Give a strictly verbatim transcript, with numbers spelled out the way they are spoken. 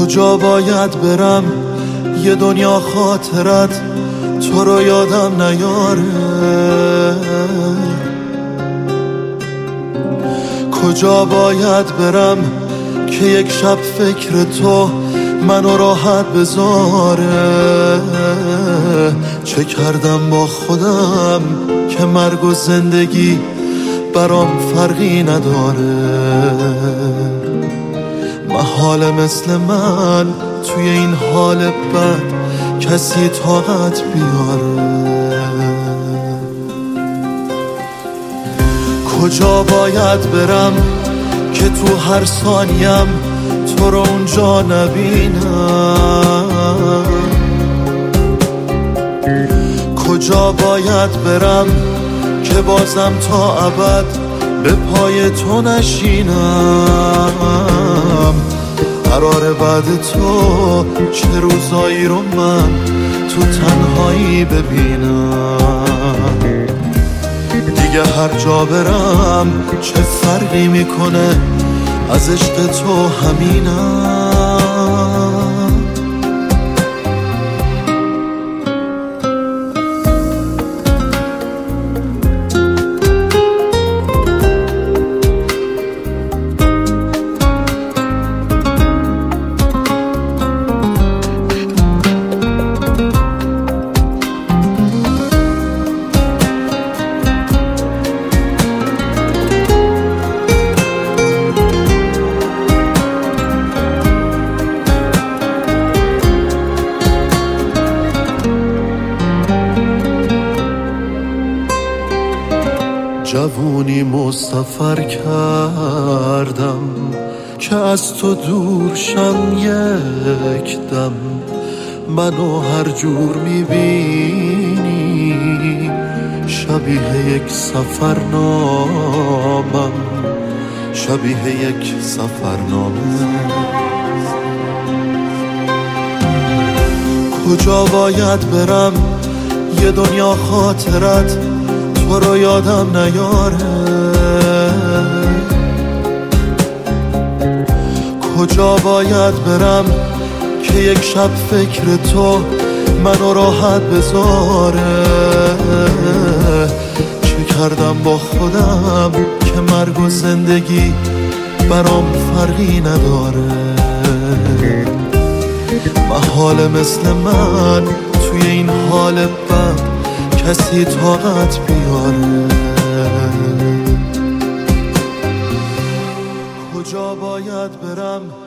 کجا باید برم یه دنیا خاطرت تو رو یادم نیاره؟ کجا باید برم که یک شب فکر تو منو راحت بذاره؟ چه کردم با خودم که مرگ و زندگی برام فرقی نداره؟ محاله مثل من توی این حال بد کسی طاقت بیاره. کجا باید برم که تو هر ثانیم تو رو اونجا نبینم؟ کجا باید برم که بازم تا ابد به پای تو نشینم؟ قراره بعد تو چه روزایی رو من تو تنهایی ببینم؟ دیگه هر جا برم چه فرقی میکنه، از عشق تو همینم. جوونی مسافر کردم که از تو دور شم یک دم. منو هر جور میبینی شبیه یک سفرنامم، شبیه یک سفرنامه. کجا باید برم یه دنیا خاطرت تو رو یادم نیاره؟ کجا باید برم که یک شب فکر تو منو راحت بذاره؟ چه کردم با خودم که مرگ و زندگی برام فرقی نداره؟ محاله مثل من توی این حال بد کسی طاقت بیاره. کجا باید برم